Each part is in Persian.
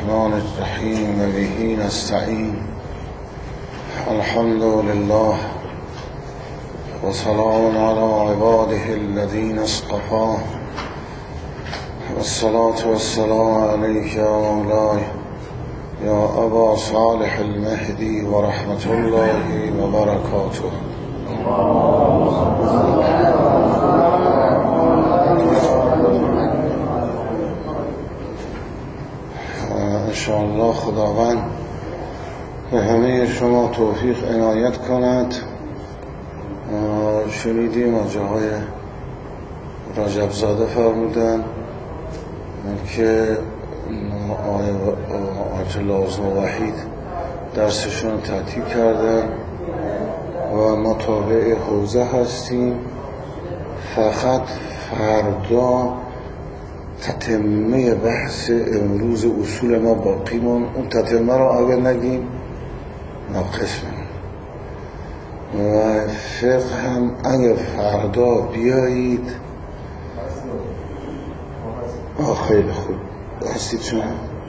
الرحمن الرحیم به نستعین. الحمد لله و سلام علی عباده الذین اصطفی و الصلاة و السلام علیک یا مولای یا ابا صالح المهدی و رحمت الله و برکاته. انشاءالله خداوند به همه شما توفیق عنایت کند. شنیدیم از جاهای رجب زاده فرمودن که آیت لازم و وحید درسشون تعطیل کردن و ما تابع حوزه هستیم. فقط فردا تتمه بحث امروز اصول ما باقیمون، اون تتمه رو اگر نگیم ناقص میمون. و فقه هم اگر فردا بیایید خیلی خوب هستید شما؟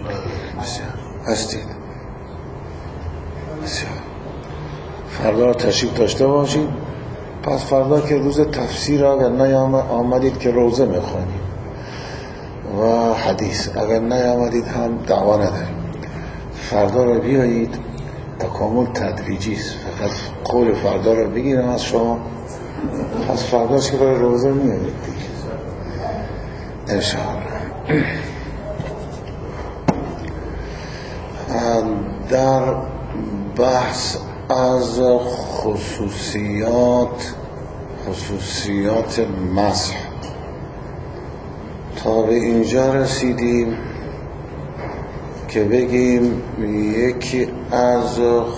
هستید بسیار. فردا رو تشریف داشته باشید. پس فردا که روز تفسیر اگر نیامدید که روزه میخوانیم و حدیث، اگر نیامدید هم دعوا نداریم. فردا رو بیایید، تکامل تدریجی است. فقط قول فردا رو بگیرم از شما، پس فردا که برای روزه میایید دیگه انشاءالله. در بحث از خصوصیات مسح تا به اینجا رسیدیم که بگیم یکی از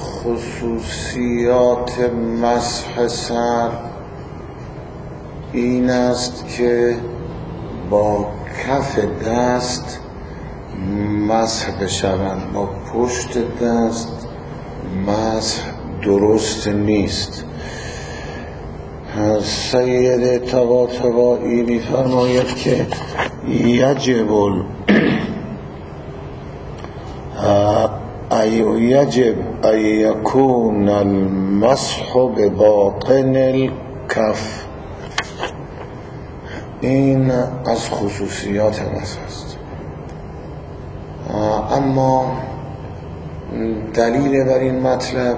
خصوصیات مسح سر این است که با کف دست مسح بشوند، با پشت دست مسح درست نیست. سید طباطبایی می‌فرماید که یجب ان یکون المسح بباطن الکف. این از خصوصیات مسح است. اما دلیل بر این مطلب،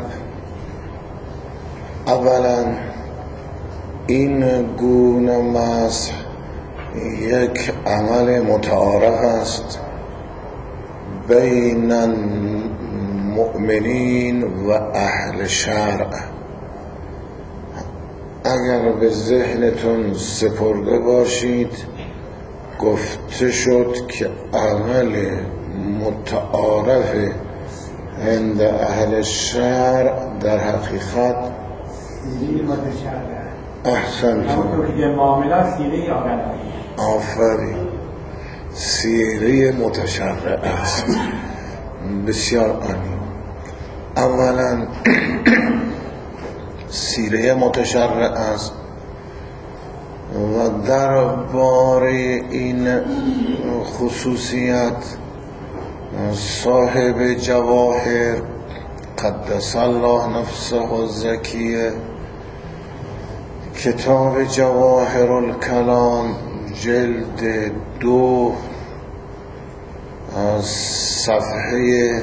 اولا این گونه مسح یک عمل متعارف است بین المؤمنین و اهل شرع. اگر به ذهنتون سپرده باشید، گفته شد که عمل متعارف عند اهل شرع در حقیقت احسنتون آفرین سیره متشرع است. بسیار عالی. اولا سیره متشرع است و درباره این خصوصیت صاحب جواهر قدس الله نفسه الزکیه کتاب جواهر الکلام جلد 2 از صفحه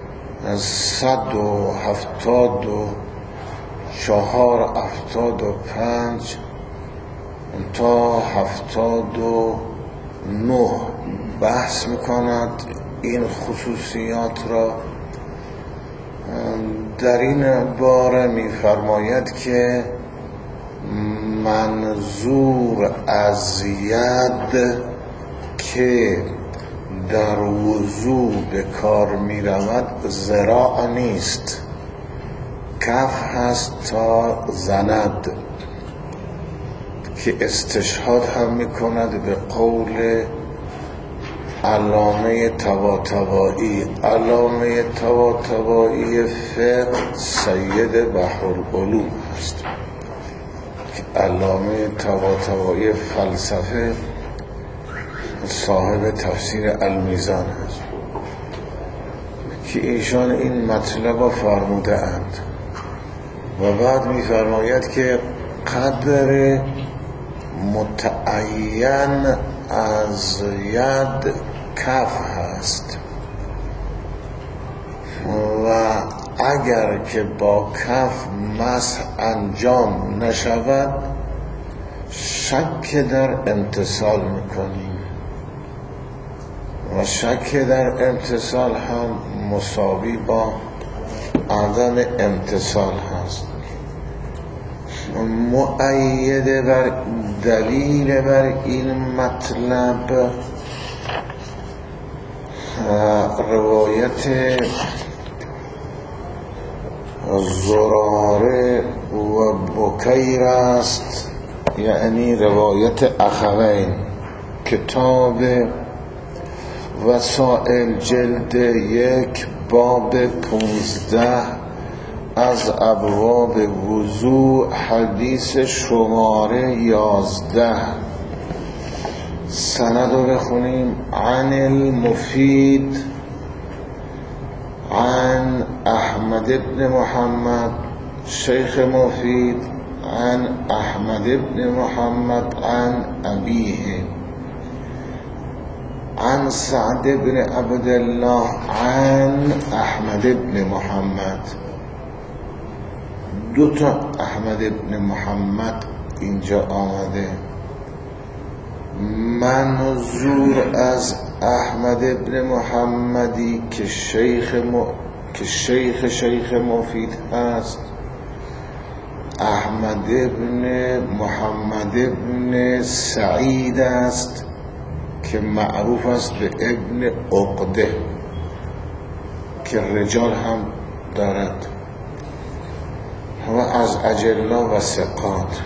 174-75 تا 79 بحث میکند این خصوصیات را. در این باره میفرماید که منظور از ید که در وضو به کار می رود ذراع نیست، کف هست تا زند، که استشهاد هم می کند به قول علامه طباطبایی. علامه طباطبایی فقه سید بحرالعلوم هست. علامه طباطبایی فلسفه صاحب تفسیر المیزان هست. که ایشان این مطلب را فرموده اند و بعد می فرماید که قدر متعین از ید کف هست و اگر که با کف مسح انجام نشود شک در امتصال میکنیم و شک در امتصال هم مساوی با عدم امتصال هست. مؤید بر دلیل بر این مطلب روایت زراره و بکیر است، یعنی روایت اخوین، کتاب وسائل جلد 1 باب 15 از ابواب وضوء حدیث شماره 11. سند رو بخونیم. عن المفید عن احمد بن محمد، شیخ مفید عن احمد بن محمد عن ابیه عن سعد بن عبدالله عن احمد بن محمد. دوتا احمد بن محمد اینجا آمده. منظور از احمد بن محمدی که شیخ مفید هست احمد بن محمد بن سعید است که معروف است به ابن عقده که رجال هم دارد و از اجلا و ثقات.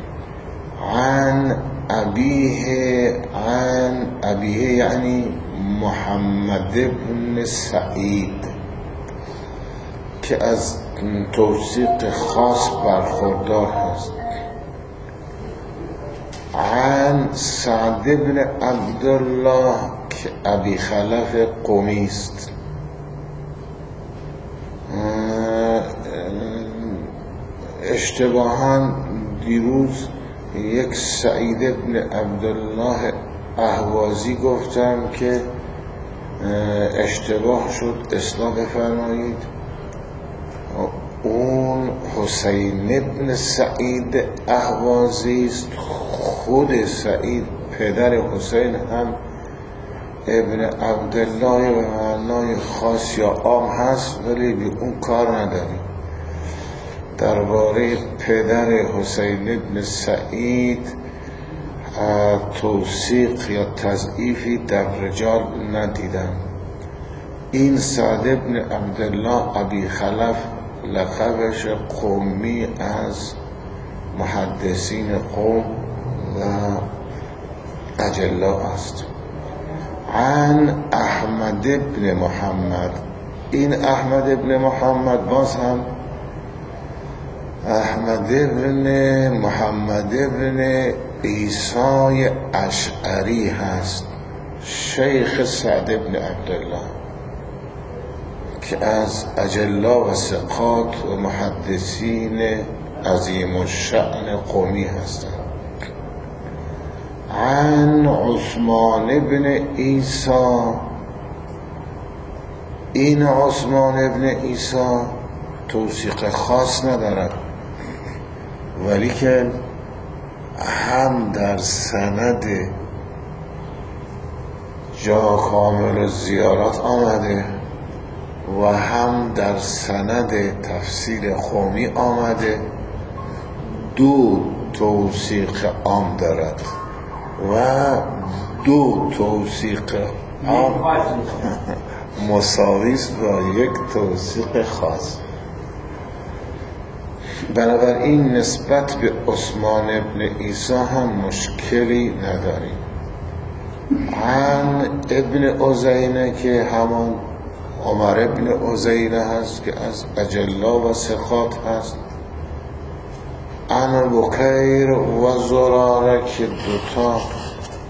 عن ابیه یعنی محمد بن سعید که از توثیق خاص برخوردار هست. عن سعد بن عبدالله که ابی خلف قمی است. اشتباهاً دیروز یک سعید بن عبدالله اهوازی گفتم که اشتباه شد، اصلاح بفرمایید. اون حسین بن سعید اهوازی است. خود سعید پدر حسین هم ابن عبدالله و معنای خاص یا عام هست، ولی به اون کار نداریم. درباره پدر حسین بن سعید توثیق یا تضعیفی در رجال ندیدم. این سعد بن عبدالله ابی خلف لقبش قومی از محدثین قوم و اجلا است. عن احمد بن محمد، این احمد بن محمد باز هم احمد بن محمد بن عیسی اشعری هست، شیخ سعد بن عبدالله که از اجلا و ثقات و محدثین عظیم الشأن قومی هستند. عن عثمان بن عیسی، این عثمان بن عیسی توثیق خاص ندارد، ولی که هم در سند جا کامل زیارات آمده و هم در سند تفسیر قومی آمده. دو توثیق عام دارد و دو توثیق عام مساوی است با یک توثیق خاص. بنابراین نسبت به عثمان ابن عیسی هم مشکلی نداریم. عن ابن عزینه که همان عمر ابن عزینه هست که از اجلا و ثقات هست. عن بکیر و زراره که دوتا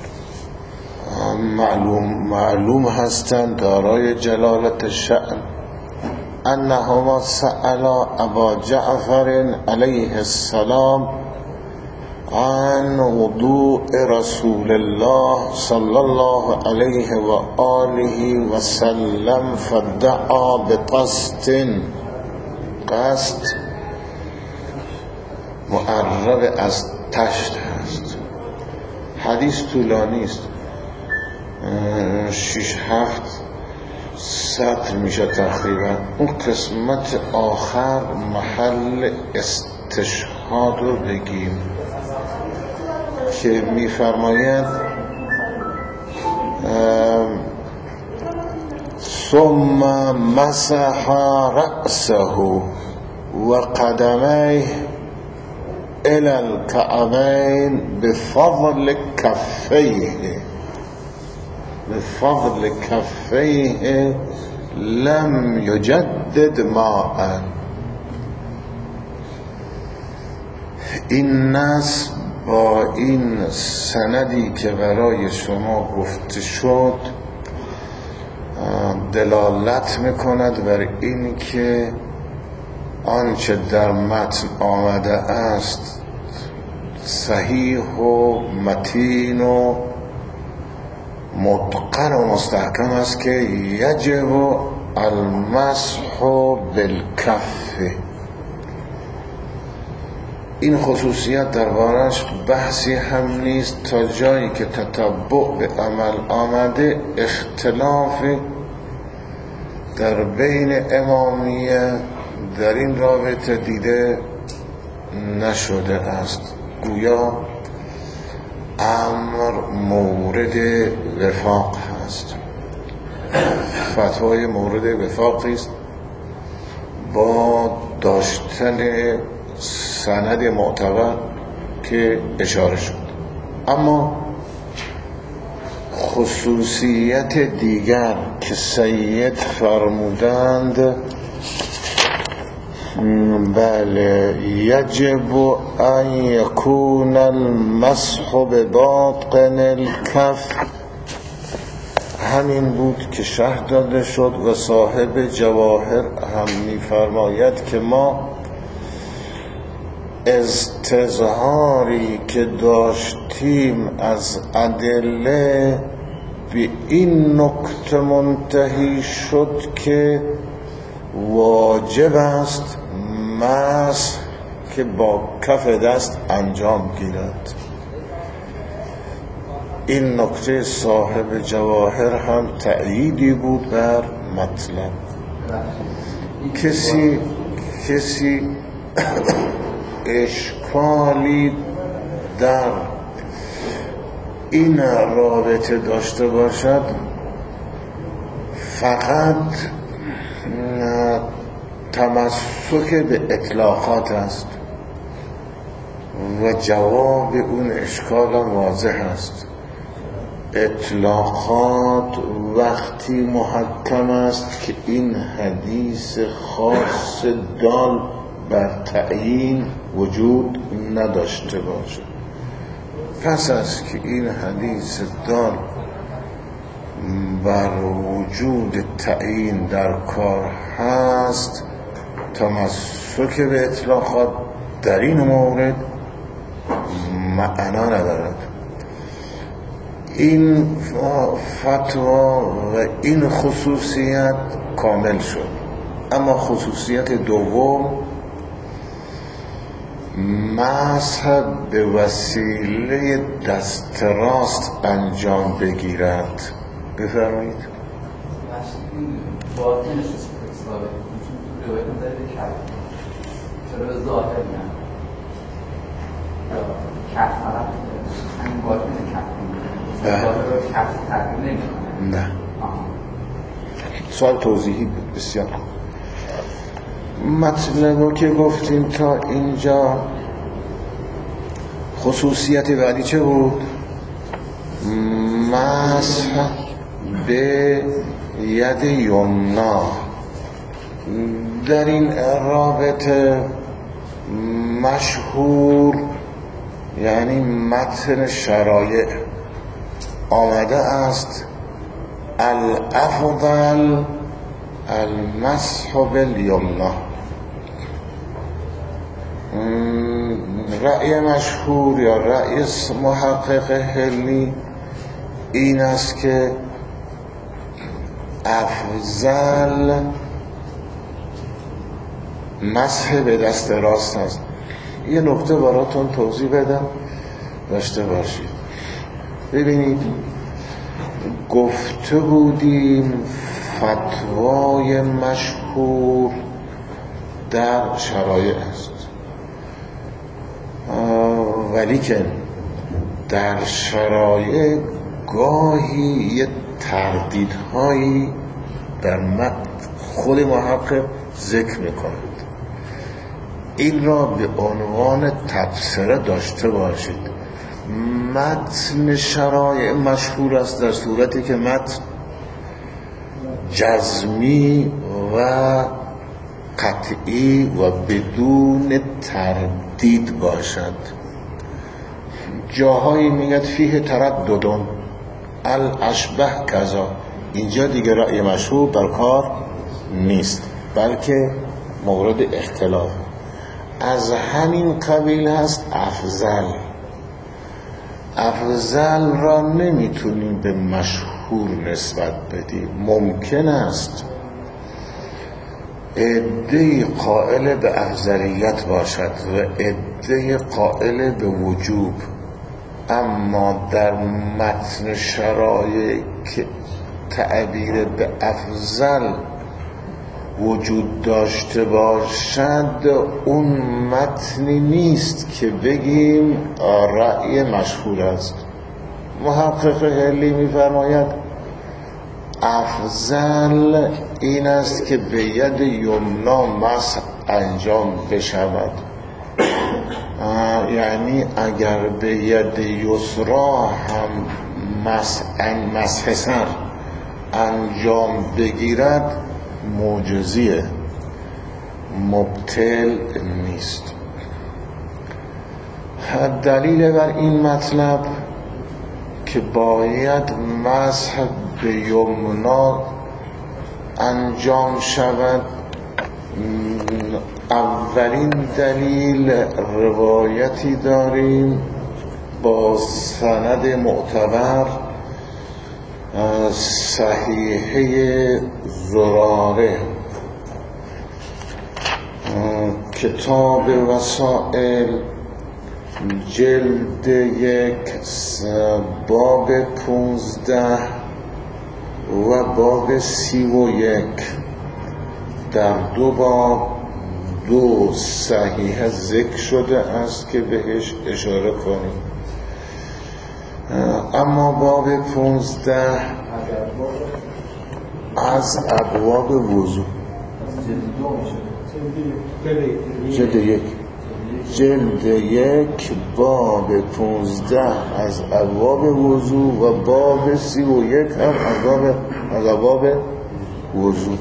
معلوم هستند، دارای جلالت شأن انهما سألا ابا جعفر علیه السلام عن وضوء رسول الله صلی الله علیه و آله و سلم فدعا بقصد. قصد معرب از تشت هست. حدیث طولانی است، 6-7 سطر میشه تقریبا. اون قسمت آخر محل استشهاد رو بگیم که میفرماید ثم مسح رأسه و قدمیه الى الكعبین بفضل کفیه لم یجدد ماء. این نص با این سندی که برای شما گفته شد دلالت میکند بر این که آنچه در متن آمده است صحیح و متین و متقن و مستحکم است که یجب المسح بالکف. این خصوصیت دربارش بحثی هم نیست تا جایی که تتبع به عمل آمده اختلاف در بین امامیه در این رابطه دیده نشده است. گویا امر مورد وفاق هست، فتوای مورد وفاقی است با داشتن سند معتبر که اشاره شد. اما خصوصیت دیگر که سید فرمودند بله یجب ان یکون المسح بباطن الکف، همین بود که شرح داده شد و صاحب جواهر هم می‌فرماید که ما استظهاری که داشتیم از ادله به این نکته منتهی شد که واجب است مسح که با کف دست انجام گیرد. این نکته صاحب جواهر هم تأییدی بود بر مطلب. کسی اشکالی در این رابطه داشته باشد فقط تمسک به اطلاقات است و جواب اون اشکال واضح است. اطلاقات وقتی محکم است که این حدیث خاص دال بر تعیین وجود نداشته باشد. پس از که این حدیث دال بر وجود تعیین در کار هست، تمسک به اطلاقات در این مورد معنا ندارد. این فتوا و این خصوصیت کامل شد. اما خصوصیت دوم مسح به وسیله دست راست انجام بگیرد. بفرمایید. باطنش استفاده چون روایت داره کف چرا ظاهر نه کف فقط همین باطن کف ظاهر رو کف تغییر نمی‌کنه. نه سوال توضیحی بود. بسیار مطلبو که گفتیم تا اینجا. خصوصیت بعدی چه بود؟ مسح به ید یمنا. در این رابطه مشهور یعنی متن شرایع آمده است الافضل المسح بالیمنا. رأی مشهور یا رأی محقق حلی این است که افضل مسح به دست راست است. یه نکته براتون توضیح بدم داشته باشید. ببینید گفته بودیم فتوای مشهور در شرایع است، ولی که در شرایع گاهی یه تردیدهایی در خود محقق ذکر میکنند. این را به عنوان تبصره داشته باشید. متن شرایع مشهور است در صورتی که متن جزمی و قطعی و بدون تردید باشد. جاهایی میگد فیه ترددون الاشبه کذا، اینجا دیگه رأی مشهور در کار نیست بلکه مورد اختلاف. از همین قبیل هست افضل را نمیتونیم به مشهور نسبت بدیم. ممکن است عده‌ای قائل به افضلیت باشد و عده‌ای قائل به وجوب، اما در متن شرایع که تعبیر به افضل وجود داشته باشد اون متنی نیست که بگیم رأی مشهور است. محقق حلی می‌فرماید افضل این است که به ید یمنا مسح انجام بشود، یعنی اگر به ید یسرا هم مسح سر انجام بگیرد معجزیه، مبطل نیست. دلیل بر این مطلب که باید مسح به یمنا انجام شود، اولین دلیل روایتی داریم با سند معتبر صحیحه زراره، کتاب وسائل جلد 1 باب 15 و باب 31. در دو باب دو صحیحه ذکر شده است که بهش اشاره کنیم. اما باب 15 از ابواب وضو، جلد 1 باب 15 از ابواب وضو و باب 31 هم از ابواب وضو.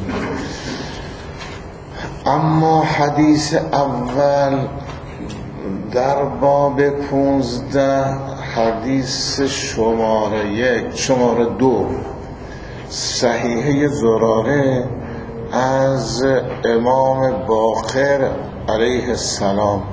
اما حدیث اول در باب 15 حدیث شماره 2 صحیحه زراره از امام باقر علیه السلام.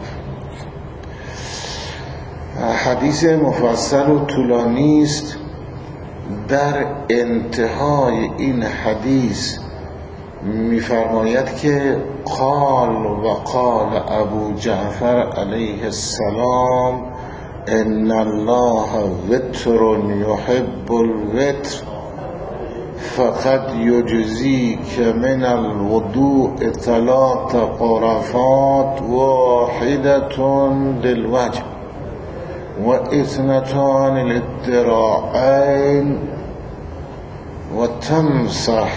حدیث مفصل و طولانی است. در انتهای این حدیث می‌فرماید که قال ابو جعفر علیه السلام ان الله وتر یحب الوتر فقد یجزیک من الوضوء 3 غرفات واحدة للوجه و 2 للذراعین و تمسح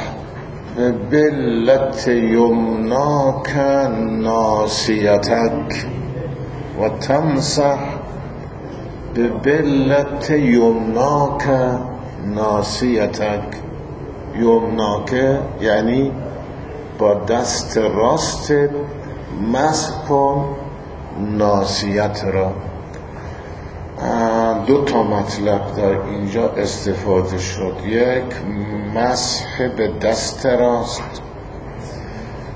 ببلت یمناک ناصیتک و تمسح ببلت یمناک ناصیتک. یمناک یعنی با دست راست مسح کن ناصیت را. 2 مطلب در اینجا استفاده شد. 1 مسح به دست راست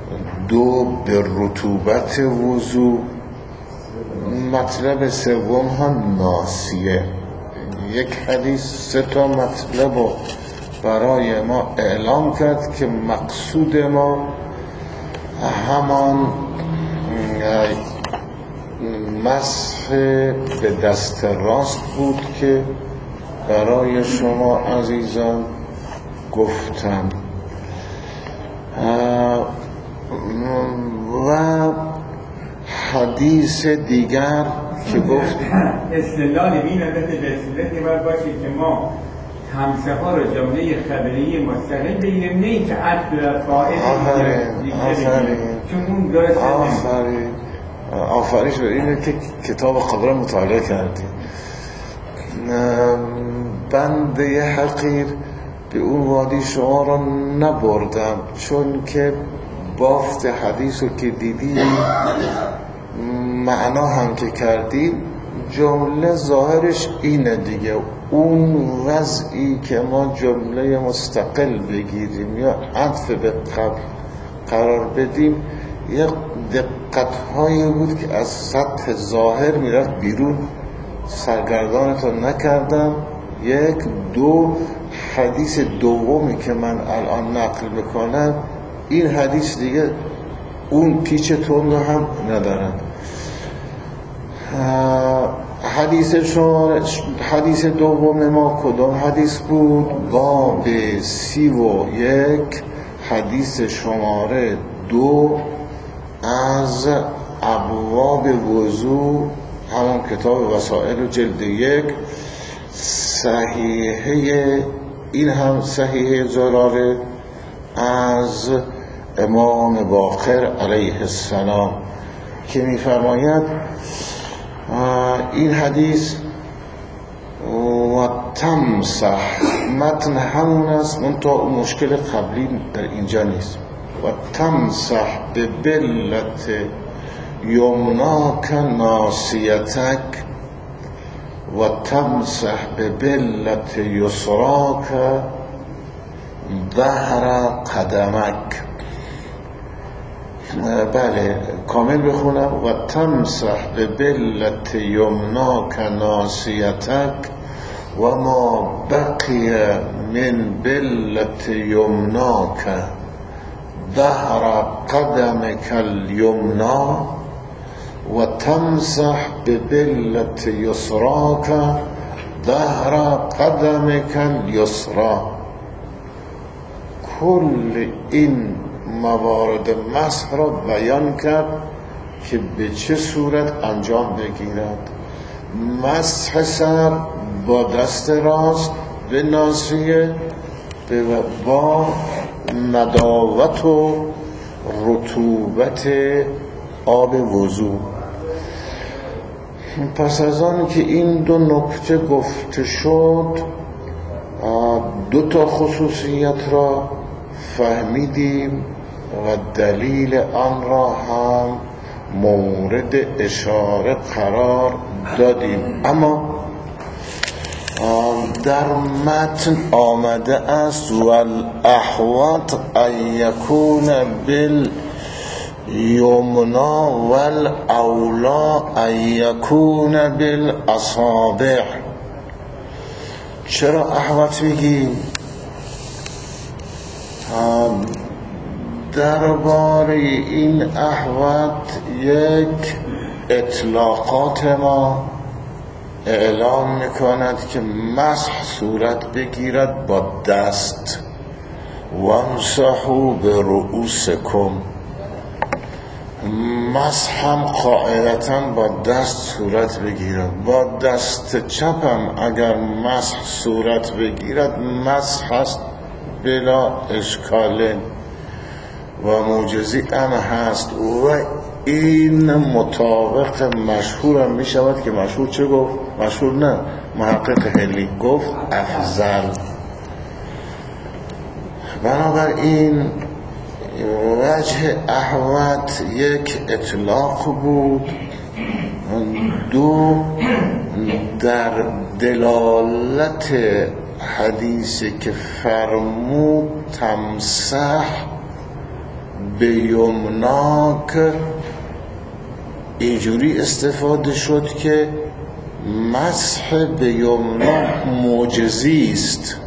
دو به رطوبت وضو، مطلب سوم هم ناسیه. یک حدیث 3 تا مطلب رو برای ما اعلام کرد که مقصود ما همان مسح به دست راست بود که برای شما عزیزان گفتم. و حدیث دیگر که گفت استدلال این عدد رسولت باید باشه که ما همسه ها رو جمله خبری مستقل بگیریم، نه این که عدل فائد چون اون درست آفرین شده. اینه که کتاب قبلا مطالعه کردیم. بنده حقیر به اون وادی شما رو نبردم، چون که بافت حدیث رو که دیدی معنا هم که کردی، جمله ظاهرش اینه دیگه. اون وضعی که ما جمله مستقل بگیریم یا عطف به قبل قرار بدیم، یک دقت‌هایی بود که از سطح ظاهر میرفت بیرون، سرگردانتو نکردم. یک دو حدیث دومی که من الان نقل میکنم، این حدیث دیگه اون پیچ تند هم ندارن. حدیث دوم ما کدام حدیث بود؟ باب 31 حدیث شماره 2 از ابواب وضو، همون کتاب وسائل و جلد 1. صحیحه، این هم صحیحه زراره از امام باقر علیه السلام که می‌فرماید این حدیث و تمسح، متن همون است، منتها مشکل قبلی در اینجا نیست. و تمسح به بلت یمناک ناسیتک و تمسح به بلت یسراک ظهر قدمک. بله کامل بخونم. و تمسح به بلت یمناک ناسیتک و ما بقی من بلت یمناک ظهر قدمک الیمنا و تمسح به بلت یسراک ظهر قدمک الیسرا. کل این موارد مسح را بیان کرد که به چه صورت انجام بگیرد. مسح سر با دست راست به ناصیه با نداوت و رطوبت آب وضو. پس از آن که این دو نکته گفته شد، 2 تا خصوصیت را فهمیدیم و دلیل آن را هم مورد اشاره قرار دادیم. اما در متن آمده است والاحوط ان یکون بالیمنا والاولا ان یکون بالاصابع. چرا احوط میگیم؟ درباره این احوط یک اطلاقات ما اعلام میکند که مسح صورت بگیرد با دست. وامسحوا برؤوسکم، مسح هم قاعدتا با دست صورت بگیرد. با دست چپم اگر مسح صورت بگیرد مسح هست بلا اشکال و موجزی هم هست. و این مطابق مشهور هم می شود که مشهور چه گفت؟ مشهور نه، محقق هلی گفت افضل. بنابراین وجه احوط یک اطلاق بود. 2 در دلالت حدیثی که فرمود تمسح به یمناک اینجوری استفاده شد که مسح به یمنا معجزی است،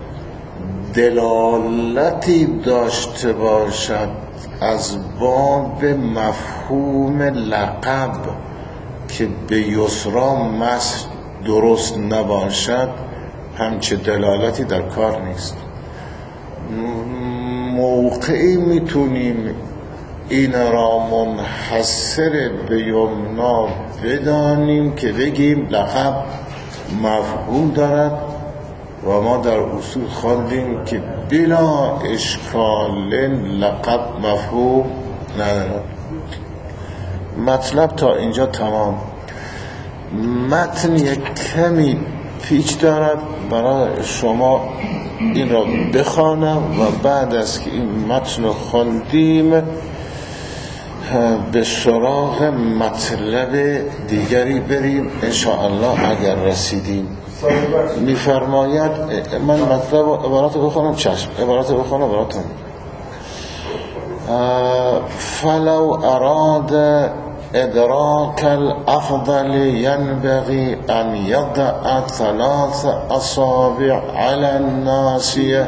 دلالتی داشته باشد از باب مفهوم لقب که به یسرا مسح درست نباشد، همچه دلالتی در کار نیست. موقعی میتونیم این را منحصر به یمنا بدانیم که بگیم لقب مفهوم دارد و ما در اصول خواندیم که بلا اشکال لقب مفهوم ندارد. مطلب تا اینجا تمام. متن یک کمی پیچ دارد، برای شما این را بخوانم و بعد از که این متن رو خواندیم به سراغ مطلب دیگری بریم انشاءالله اگر رسیدیم. میفرماید من مطلب عبارات بخونم. چشم، عبارات بخونم براتون. فلو اراد ادراک الافضل ينبغي ان يضع 3 اصابع على الناصية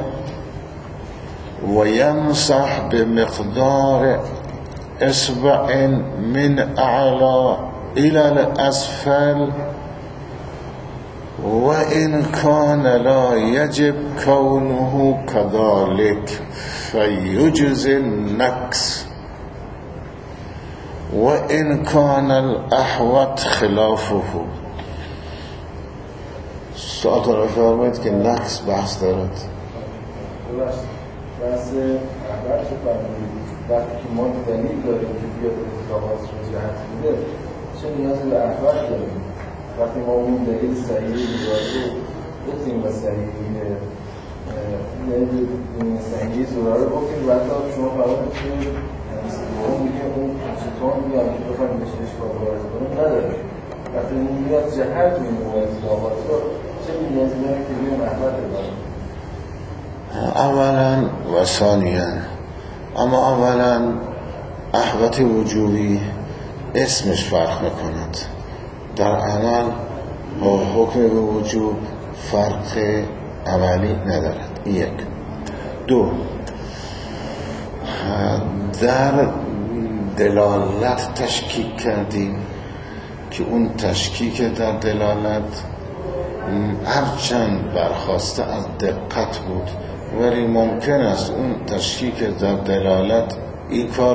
ويمسح بمقدار اصبع من اعلى الى الاسفل وإن كان لا يجب كونه كذلك فيجزي النكس وإن كان الأحوط خلافه. ساعت را فرمایید که نقص بحث دارد. بحث احوط رو فرمایید. وقتی که ما دلیل داریم که بیاد اتفاقات رو جهت میده، چه نیازی به احوط داریم؟ وقتی ما اون دلیل صحیحی رو گفتیم و صحیحی صحیحی زورا رو گفتیم و حتی شما فرمایید که اون میگه اون چطور میاد که بخواهیم بهش اشکال وارد کنیم نداره. وقتی اون میاد جهت میمونه اطلاقات رو، چه نیازی داره که بیایم احوط داریم؟ اولا و ثانیا، اما اولا احوط وجوبی اسمش فرق میکند، در عمل با حکم به وجوب فرق عملی ندارد. یک. دو، در دلالت تشکیک کردیم که اون تشکیک در دلالت هرچند برخواسته از دقت بود، ولی ممکن است اون تشکیک در دلالت این کار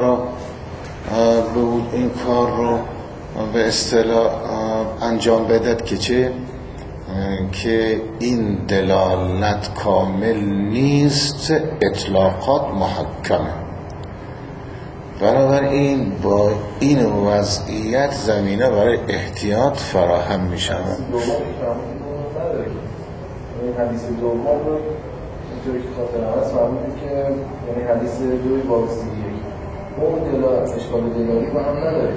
رو به اصطلاح انجام بدهد که چه؟ که این دلالت کامل نیست، اطلاقات محکمه. بنابراین با این وضعیت زمینه برای احتیاط فراهم می شود. حدیث دوم رو اینطوری که خاطر هست فرمودید که یعنی حدیث دوی بابستگی اون اشکال دلالی با هم نداره.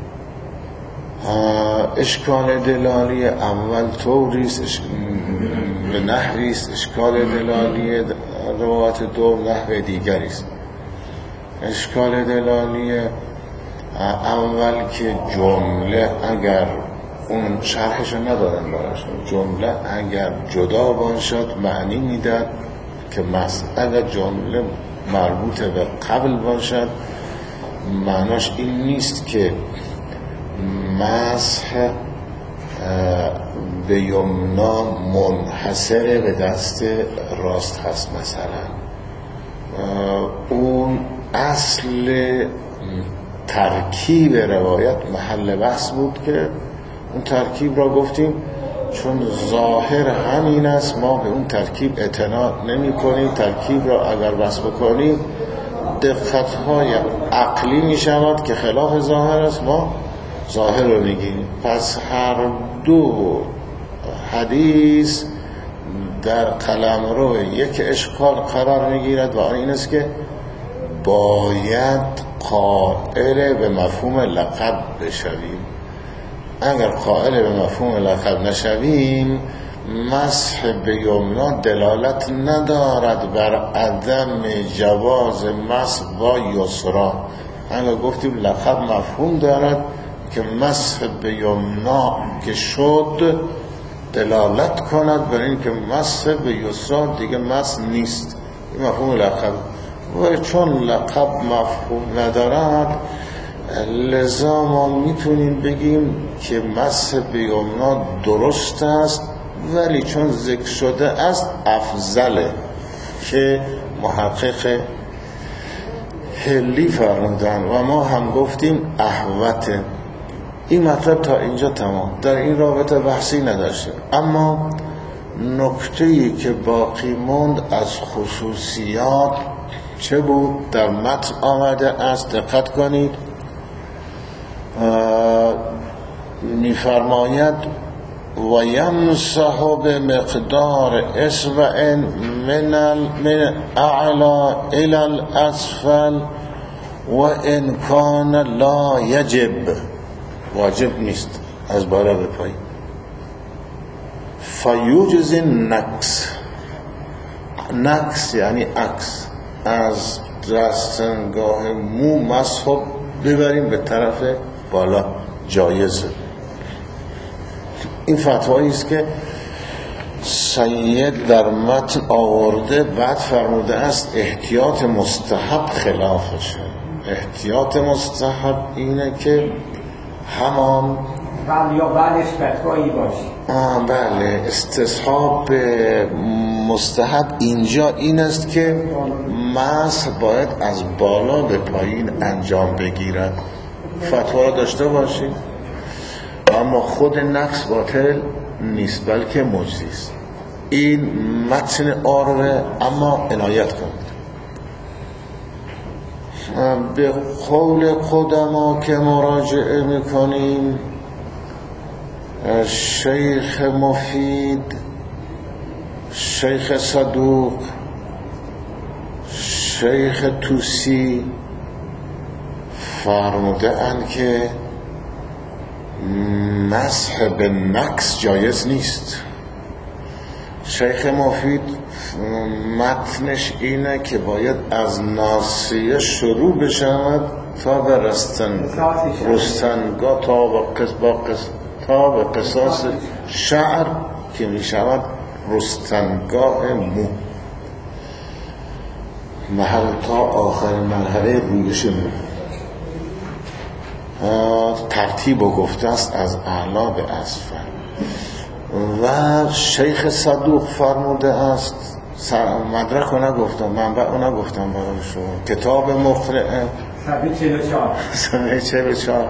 اشکال دلالی اول طوریست، به نحویست. اشکال دلالی روایت دو نحو دیگریست. اشکال دلالی اول که جمله اگر اون شرحشو ندادن براش، جمله اگر جدا باشد معنی میداد که اگر جمله مربوط به قبل باشد معناش این نیست که مسح به یمنا منحصر به دست راست هست. مثلا اون اصل ترکیب روایت محل بحث بود که اون ترکیب را گفتیم چون ظاهر همین است ما به اون ترکیب اعتنا نمی کنیم. ترکیب را اگر بحث بکنیم دقت‌های عقلی می شود که خلاف ظاهر است، ما ظاهر رو میگیم. پس هر دو حدیث در قلمرو یک اشکال قرار میگیرد و آن این است که باید قائل به مفهوم لقب بشویم. اگر قائل به مفهوم لقب نشویم مسح به یمنا دلالت ندارد بر عدم جواز مسح با یسرا. اگر گفتیم لقب مفهوم دارد که مسح به یمنا که شد دلالت کند بر این که مسح به یسرا دیگه مسح نیست. این مفهوم لقب. و چون لقب مفهوم ندارد لذا ما میتونیم بگیم که مسح به یمنا درست است، ولی چون ذکر شده است افضله که محقق حلی فرمودن و ما هم گفتیم احوته. این مطلب تا اینجا تمام، در این رابطه بحثی نداشته. اما نکته‌ای که باقی موند از خصوصیات چه بود؟ در متن آمده است، دقت کنید. می‌فرماید و یمسح به مقدار اصبع من اعلا الى الاسفل و ان کان لا یجب، واجب نیست از بالا به پایین. فیوجز نکس یعنی عکس، از دستنگاه مو مسح ببریم به طرف بالا، جایزه. این فتوایی است که سید در متن آورده، بعد فرموده است احتیاط مستحب خلافشه. احتیاط مستحب اینه که همان یا بعدش فتوایی باشه. بله، استصحاب مستحب اینجا این است که مسح باید از بالا به پایین انجام بگیرد. فتوا داشته باشید، اما خود نقص باطل نیست بلکه مجزی است. این متن عارضه، اما عنایت کنید. به قول قدما که مراجعه میکنیم، شیخ مفید، شیخ صدوق، شیخ توسی فرموده اند که مسح به نکس جایز نیست. شیخ مفید متنش اینه که باید از ناصیه شروع بشود تا به رستنگاه تا به قصاص شعر که می شود رستنگاه مو، تا آخر مرحله رویش مو. ترتیب و گفته است از اعلا به اسفل. و شیخ صدوق فرموده است، مدرک رو نگفتم، منبع رو نگفتم برای شما، کتاب مقرئه صفحه 44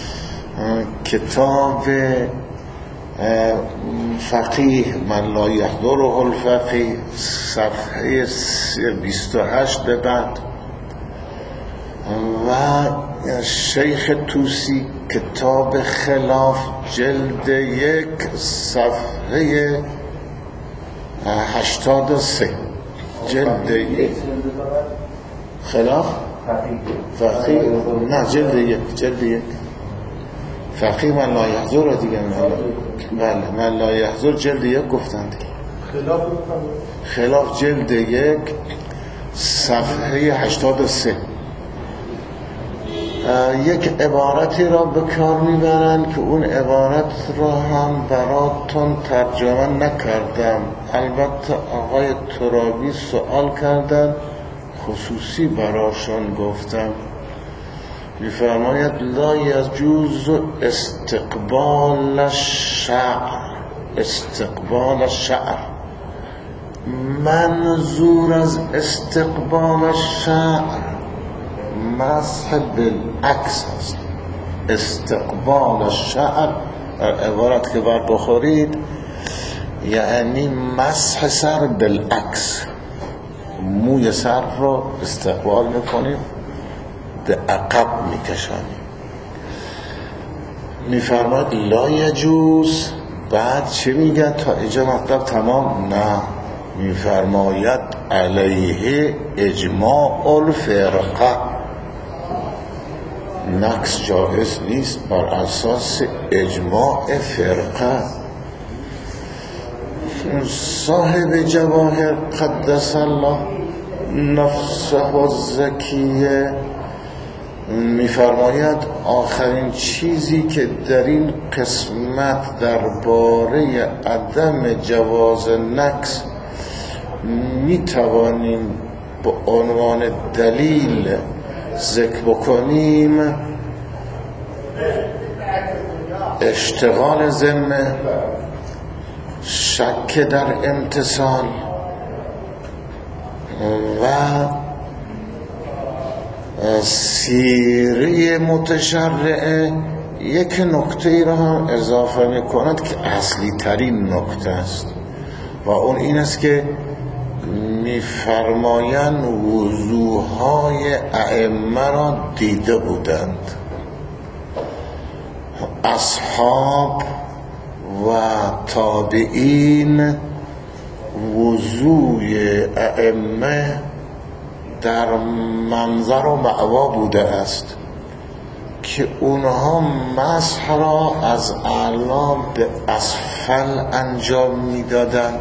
کتاب فقیه من لا یحضره الفقیه صفحه 28 به بعد. و شیخ توسی کتاب خلاف جلد 1 صفحه 83 جلد 1 خلاف فقیه نه جلد 1 فقیه من لا یحضر دیگه. بله من لا یحضر جلد 1 گفتند. خلاف جلد 1 صفحه 83 یک عبارتی را به کار میبرند که اون عبارت را هم براتون ترجمه نکردم. البته آقای ترابی سوال کردن، خصوصی براشون گفتم. میفرماید لا یجوز استقبال الشعر. منظور از استقبال الشعر مسح بالعکس است. استقبال الشعر عبارت که بر بخورید یعنی مسح سر بالعکس، موی سر رو استقبال میکنیم، به عقب میکشانیم. میفرماید لا یجوز. بعد چه میگه تا اینجا مطلب تمام؟ نه، میفرماید علیه اجماع الفرقه، نقص جائز نیست بر اساس اجماع فرقه. صاحب جواهر قدس الله نفسه الزکیه می‌فرماید آخرین چیزی که در این قسمت درباره عدم جواز نکس می‌توانیم به عنوان دلیل ذکر بکنیم اشتغال ذمه، شک در امتصال و سیره متشرعه. یک نکته را هم اضافه می کند که اصلی ترین نکته است و اون این است که می‌فرمایند وضوهای ائمه را دیده بودند، اصحاب و تابعین وضوی ائمه در منظر و معوا بوده است که اونها مسح را از اعلی به اسفل انجام میدادند.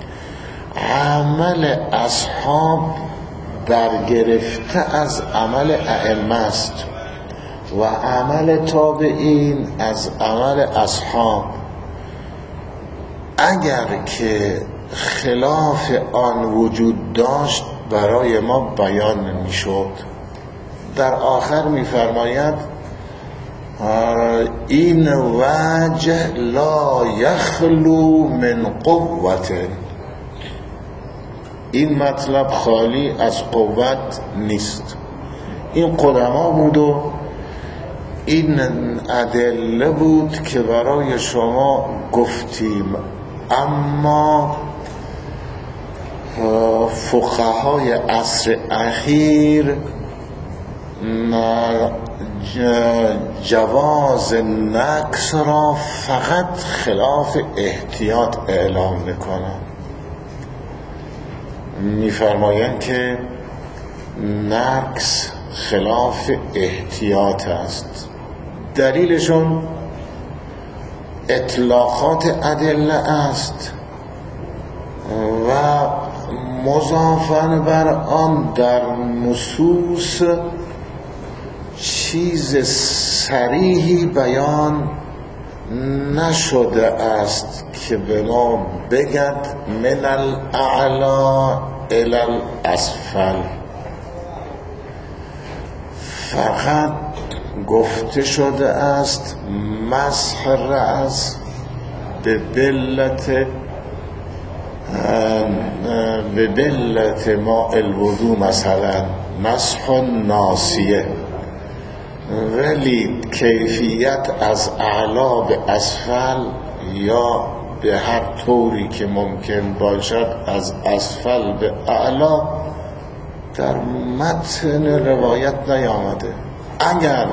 عمل اصحاب برگرفته از عمل ائمه است و عمل تابعین از عمل اصحاب. اگر که خلاف آن وجود داشت برای ما بیان میشد. در آخر میفرماید این وجه لا یخلو من قوت، این مطلب خالی از قوت نیست. این قدما بود و این ادله بود که برای شما گفتیم، اما فقهای عصر اخیر جواز نکس را فقط خلاف احتیاط اعلام میکنند. میفرمایند که نکس خلاف احتیاط است. دلیلشون اطلاقات ادله است و مضافاً بر آن در نصوص چیز صریحی بیان نشده است که به ما بگد من الاعلی الی الاسفل. فقط گفته شده است مسح رأس به بلت ماء الوضو، مثلا مسح ناصیه، ولی کیفیت از اعلا به اسفل یا به هر طوری که ممکن باشد از اسفل به اعلا در متن روایت نیامده. اگر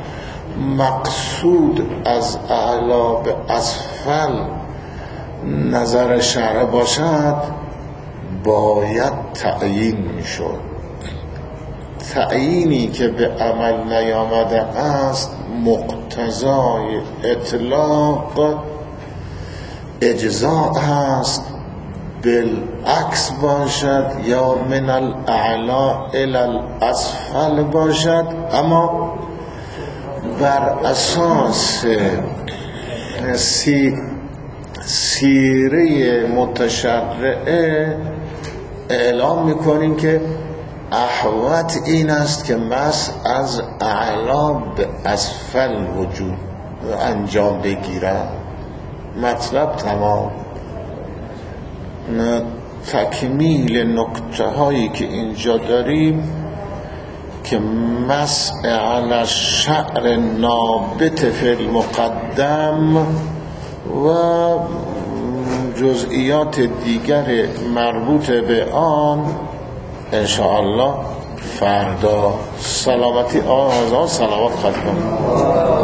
مقصود از اعلا به اسفل نظر شرع باشد باید تعیین میشد. تعیینی که به عمل نیامده است مقتضای اطلاق اجزاء هست، بالعکس باشد یا من الاعلا الی الاسفل باشد، اما بر اساس سیره متشرعه اعلام میکنیم که احوط این است که مسح از اعلا به اسفل وجود انجام بگیرد. مطلب تمام. تکمیل نکته هایی که اینجا داریم که مسح علی الشعر نابت فی المقدم و جزئیات دیگر مربوط به آن انشاءالله فردا. سلامتی آزاد، سلامت خدمت.